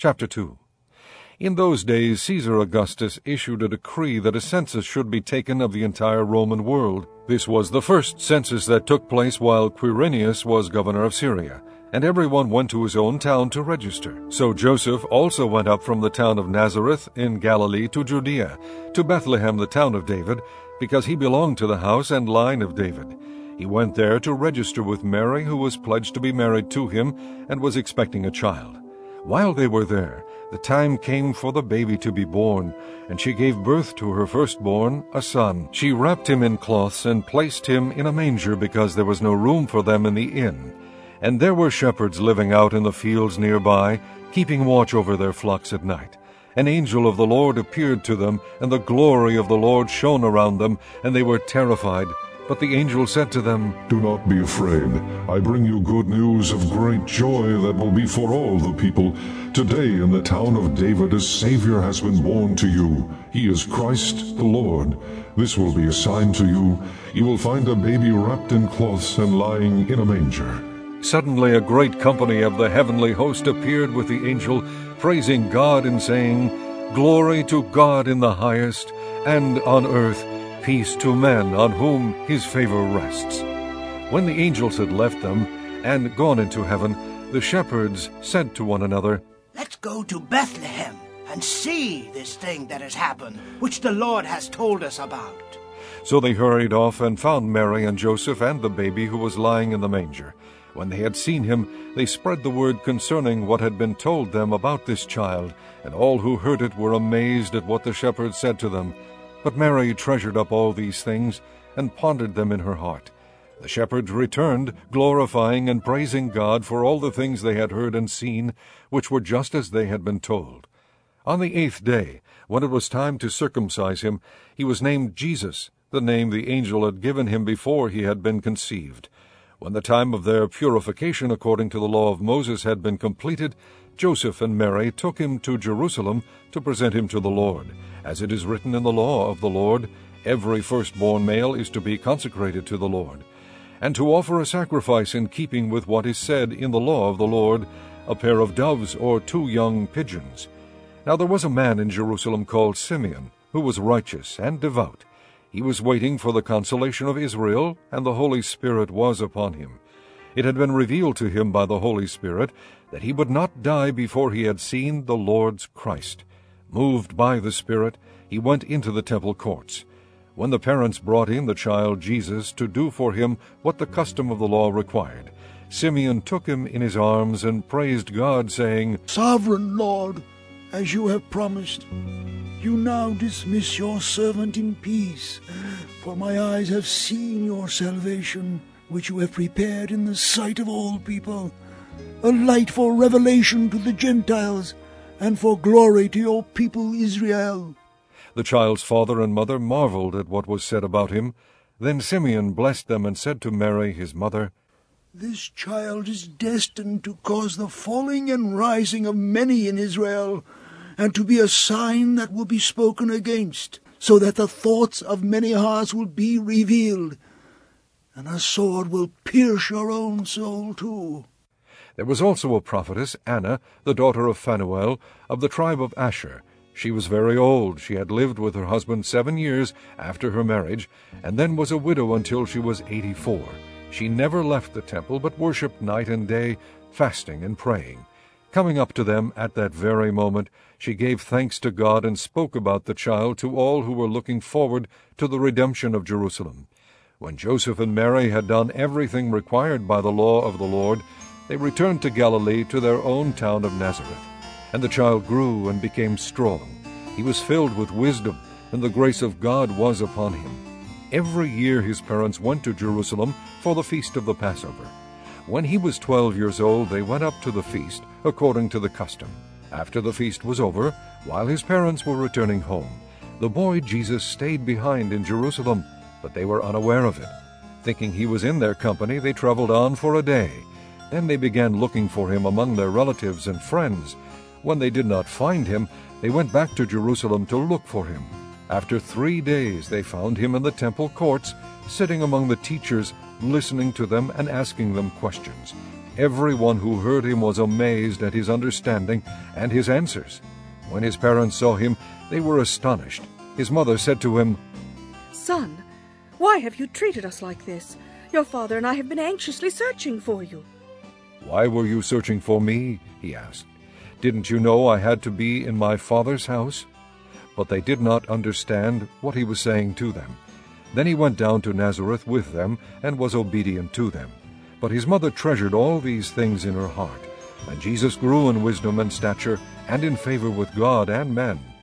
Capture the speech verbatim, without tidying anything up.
Chapter two. In those days Caesar Augustus issued a decree that a census should be taken of the entire Roman world. This was the first census that took place while Quirinius was governor of Syria, and everyone went to his own town to register. So Joseph also went up from the town of Nazareth in Galilee to Judea, to Bethlehem the town of David, because he belonged to the house and line of David. He went there to register with Mary, who was pledged to be married to him and was expecting a child. While they were there, the time came for the baby to be born, and she gave birth to her firstborn, a son. She wrapped him in cloths and placed him in a manger because there was no room for them in the inn. And there were shepherds living out in the fields nearby, keeping watch over their flocks at night. An angel of the Lord appeared to them, and the glory of the Lord shone around them, and they were terrified. But the angel said to them, "Do not be afraid. I bring you good news of great joy that will be for all the people. Today in the town of David a Savior has been born to you. He is Christ the Lord. This will be a sign to you. You will find a baby wrapped in cloths and lying in a manger." Suddenly a great company of the heavenly host appeared with the angel, praising God and saying, "Glory to God in the highest, and on earth peace to men on whom his favor rests." When the angels had left them and gone into heaven, the shepherds said to one another, "Let's go to Bethlehem and see this thing that has happened, which the Lord has told us about." So they hurried off and found Mary and Joseph and the baby who was lying in the manger. When they had seen him, they spread the word concerning what had been told them about this child, and all who heard it were amazed at what the shepherds said to them. But Mary treasured up all these things and pondered them in her heart. The shepherds returned, glorifying and praising God for all the things they had heard and seen, which were just as they had been told. On the eighth day, when it was time to circumcise him, he was named Jesus, the name the angel had given him before he had been conceived. When the time of their purification according to the law of Moses had been completed, Joseph and Mary took him to Jerusalem to present him to the Lord. As it is written in the law of the Lord, every firstborn male is to be consecrated to the Lord, and to offer a sacrifice in keeping with what is said in the law of the Lord, a pair of doves or two young pigeons. Now there was a man in Jerusalem called Simeon, who was righteous and devout. He was waiting for the consolation of Israel, and the Holy Spirit was upon him. It had been revealed to him by the Holy Spirit that he would not die before he had seen the Lord's Christ. Moved by the Spirit, he went into the temple courts. When the parents brought in the child Jesus to do for him what the custom of the law required, Simeon took him in his arms and praised God, saying, "Sovereign Lord, as you have promised, you now dismiss your servant in peace, for my eyes have seen your salvation, which you have prepared in the sight of all people, a light for revelation to the Gentiles, and for glory to your people Israel." The child's father and mother marveled at what was said about him. Then Simeon blessed them and said to Mary, his mother, "This child is destined to cause the falling and rising of many in Israel, and to be a sign that will be spoken against, so that the thoughts of many hearts will be revealed, and a sword will pierce your own soul too." There was also a prophetess, Anna, the daughter of Phanuel, of the tribe of Asher. She was very old. She had lived with her husband seven years after her marriage, and then was a widow until she was eighty-four. She never left the temple, but worshipped night and day, fasting and praying. Coming up to them at that very moment, she gave thanks to God and spoke about the child to all who were looking forward to the redemption of Jerusalem. When Joseph and Mary had done everything required by the law of the Lord, they returned to Galilee, to their own town of Nazareth. And the child grew and became strong. He was filled with wisdom, and the grace of God was upon him. Every year his parents went to Jerusalem for the feast of the Passover. When he was twelve years old, they went up to the feast, according to the custom. After the feast was over, while his parents were returning home, the boy Jesus stayed behind in Jerusalem, but they were unaware of it. Thinking he was in their company, they traveled on for a day. Then they began looking for him among their relatives and friends. When they did not find him, they went back to Jerusalem to look for him. After three days they found him in the temple courts, sitting among the teachers, listening to them and asking them questions. Everyone who heard him was amazed at his understanding and his answers. When his parents saw him, they were astonished. His mother said to him, "Son, why have you treated us like this? Your father and I have been anxiously searching for you." "Why were you searching for me?" he asked. "Didn't you know I had to be in my Father's house?" But they did not understand what he was saying to them. Then he went down to Nazareth with them, and was obedient to them. But his mother treasured all these things in her heart. And Jesus grew in wisdom and stature, and in favor with God and men.